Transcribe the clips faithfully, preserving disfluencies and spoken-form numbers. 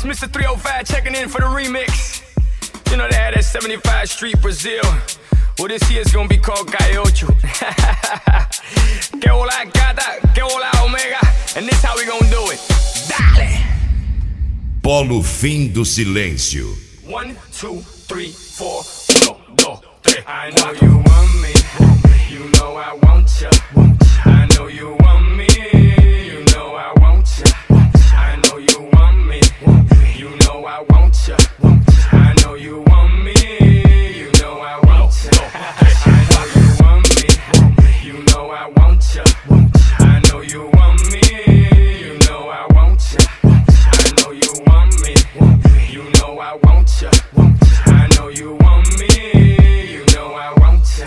It's Mister three oh five checking in for the remix. You know they had that seventy-five Street Brazil. Well, this year's gonna be called Gaiocho. Que hola gata, que hola omega. And this how we gonna do it. Dale! Polo Fim do Silêncio. One, two, three, four. Uno, dos, tres. I know you want me. You know I want ya. I know you want me. You know I want ya. I know you want me. You know I want ya. I know you want me. You know I want ya. I know you want me. You know I want ya. I know you want me. You know I want ya. I know you want me. You know I want ya. I know you want me. You know I want ya.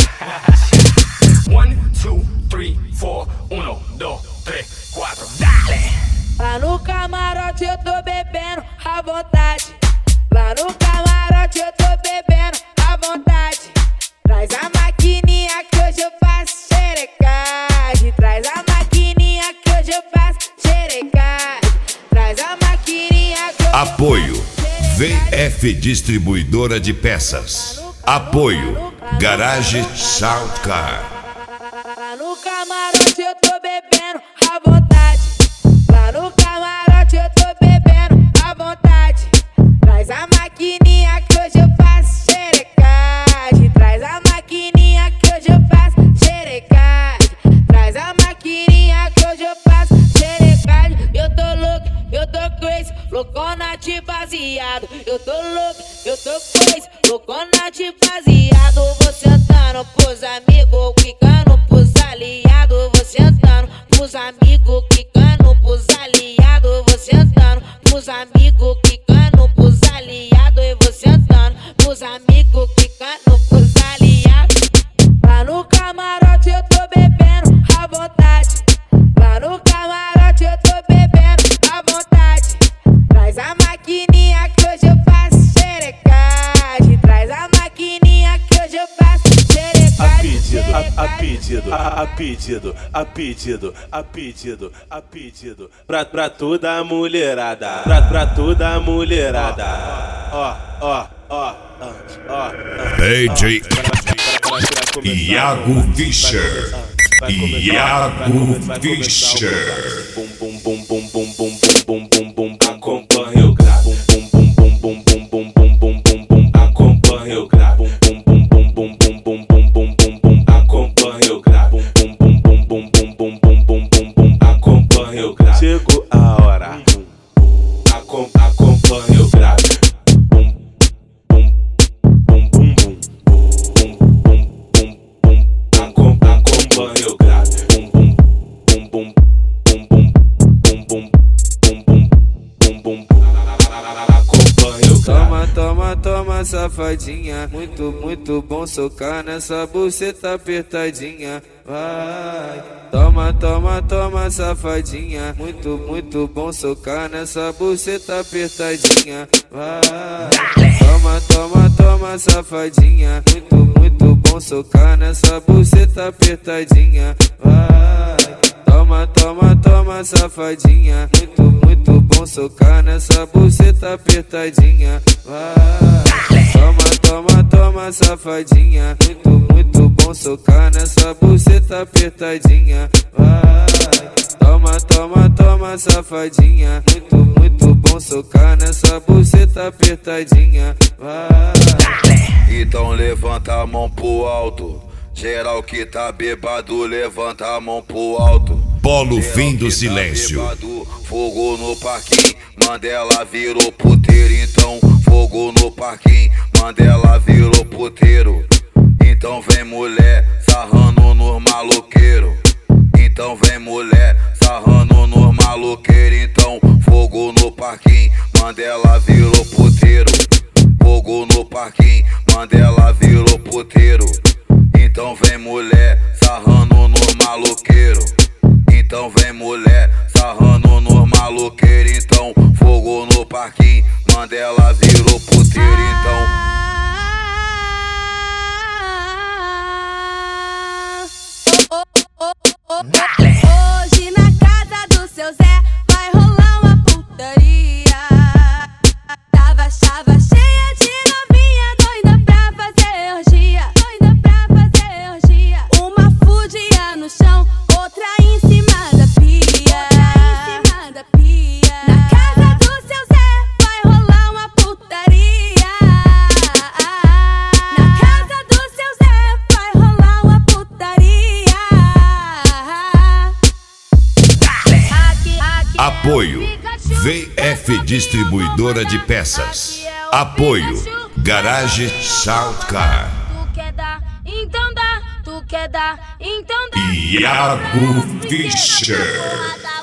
One, two, three, four. Uno, dos, tres, cuatro. Dale! Lá no camarote eu tô bebendo à vontade. Lá no camarote eu tô bebendo à vontade. Traz a maquininha que hoje eu faço xerecagem. Traz a maquininha que hoje eu faço xerecagem. Traz a maquininha que eu Apoio V F Distribuidora de Peças. Apoio Garage Sound Car. Lá no camarote eu tô bebendo à vontade. Lá no camarote eu tô bebendo à vontade. Traz a maquininha que hoje eu faço xerecagem. Traz a maquininha que hoje eu faço xerecagem. Traz a maquininha que hoje eu faço xerecagem. Eu tô louco, eu tô crazy, loucona de baseado. Eu tô louco, eu tô crazy, loucona de baseado. Vou sentando pros amigos, quicando pros aliados. Vou sentando pros amigos, quicando pros aliados. Vou sentando pros amigos, quicando pros aliados. E vou sentando pros amigos, quicando pros aliados. Lá no camarote eu tô bebendo à vontade. Lá no camarote eu tô bebendo à vontade. Traz a maquininha que hoje eu faço xerecagem. Traz a maquininha que hoje eu faço xerecagem. A pedido, a, a pedido, a pedido, a pedido, a pedido, pra, pra toda a mulherada, pra, pra toda a mulherada. Ó, ó, ó, ó, D J Iago Fischer. Iago Fischer. Bum bum bum bum bum bum bum bum bum bum, acompanha o grave. Bum bum bum bum bum bum bum bum bum bum, acompanha o grave. Bum bum bum bum bum bum bum bum bum bum bum, acompanha o grave. Bum bum bum bum bum bum bum bum bum bum bum, acompanha o grave. Chegou a hora. Acom acompanha o grave. Bum bum bum bum bum bum bum bum bum, acom acompanha o grave. Bum bum bum bum bum bum bum bum bum bum bum, acompanha o grave. Toma, toma, toma, safadinha. Muito, muito bom socar nessa buceta apertadinha. Vai. Toma, toma, toma, safadinha. Muito, muito bom socar nessa buceta apertadinha. Vai. Toma, toma, toma, safadinha. Muito, muito bom socar nessa buceta apertadinha. Vai. Toma, toma, toma, safadinha. Muito, muito bom socar nessa buceta apertadinha. Vai. Toma, toma, toma, safadinha. Muito, muito bom socar nessa buceta apertadinha. Vai. Toma, toma, toma, safadinha. Muito, muito bom socar nessa buceta apertadinha. Vai. Então levanta a mão pro alto. Geral que tá bebado, levanta a mão pro alto. Polo Fim do Silêncio. Tá bebado, fogo no parquinho, Mandela virou puteiro. Então fogo no parquinho, Mandela virou puteiro. Então vem mulher sarrando nos maloqueiro. Então vem mulher sarrando nos maloqueiro. Então fogo no parquinho, Mandela virou puteiro. Fogo no parquinho, Mandela virou puteiro. Então vem mulher sarrando nos maloqueiro. Então vem mulher sarrando nos maloqueiro. Então fogo no parquinho, Mandela virou puteiro. Então hoje na casa do seu Zé vai rolar uma putaria. Apoio V F Distribuidora de Peças. Apoio Garage Sound Car. Tu quer dar, então dá. Tu quer dar, então dá. Iago Fischer.